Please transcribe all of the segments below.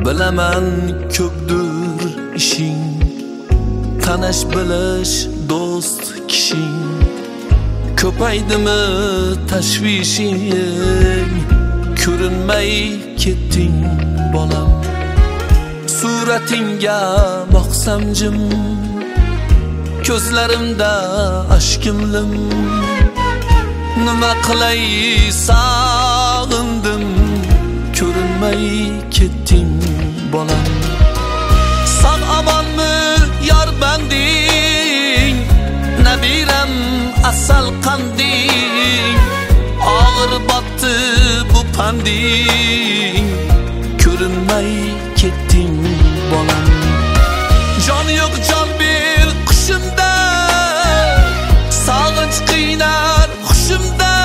Bilaman ko'pdir ishing, tanish bilish do'st kishing. Ko'paydimi tashvishing, ko'rinmay ketding bolam. Suratingga boqsam jim, ko'zlarimda ashkimlim. Nima qilay sog'indim, ko'rinmay ketding bolam. Sog' omonmi yor banding, nabiram asal qanding. Og'ir botdi bu panding, ko'rinmay ketding bolam. Jon yo'q jon ber qushimda, sog'inch qiynar hushimda.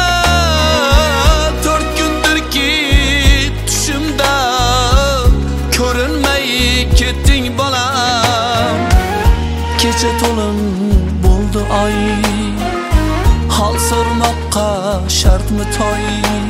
4 kundirki tushimda, ko'rinmay ketding bolam. Kecha to'lin bo'ldi oy, hol so'rmoqqa shartmi toy.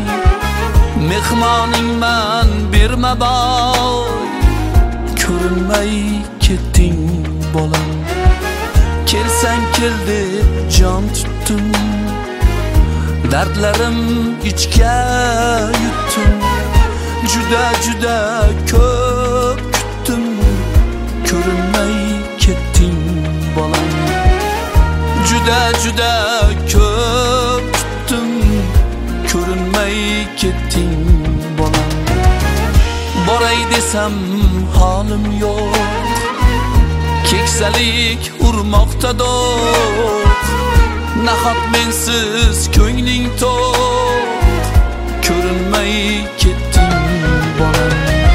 Mehmoningman berma boy, ko'rinmay ketding bolam. Kelsang kel deb jon tutdim, dardlarim ichga yutdim. Juda juda ko'p kutdim, ko'rinmay ketding bolam. Juda juda ko'p kutdim, ko'rinmay ketding bolam. Boray desam holim yo'q, keksalik urmoqda do'q. Nahot mensiz ko'ngling to'q, ko'rinmay ketding bolam.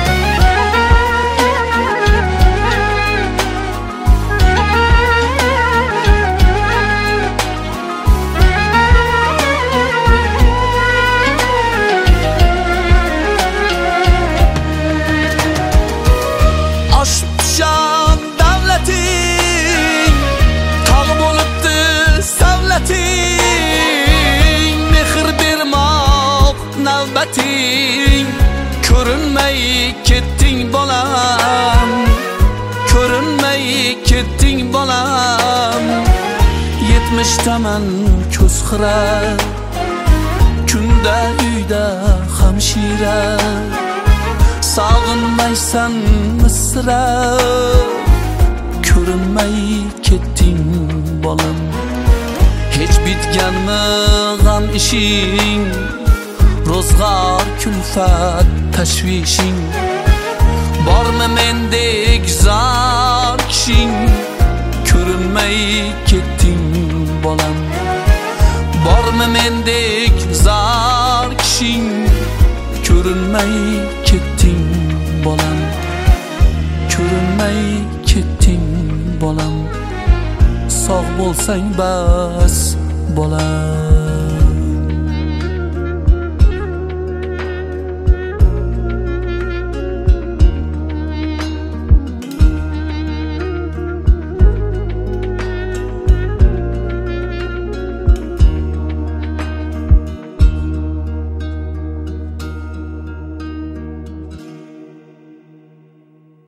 Oshibsan davlating, tog' bo'libdi savlating. Mehr bermoq navbating, ko'rinmay ketding bolam. Ko'rinmay ketding bolam. 70 taman ko'z xira, kunda uyda hamshira. Sog'inmaysan misra, ko'rinmay ketding bolam. Hech bitganmi g'am ishing, ro'zg'or kulfat tashvishing. Bormi mendek zor kishing, ko'rinmay ketding bolam. Bormi mendek zor kishing, ko'rinmay ketding bolam. Ko'rinmay ketding bolam. Sog' bo'lsang bas bolam.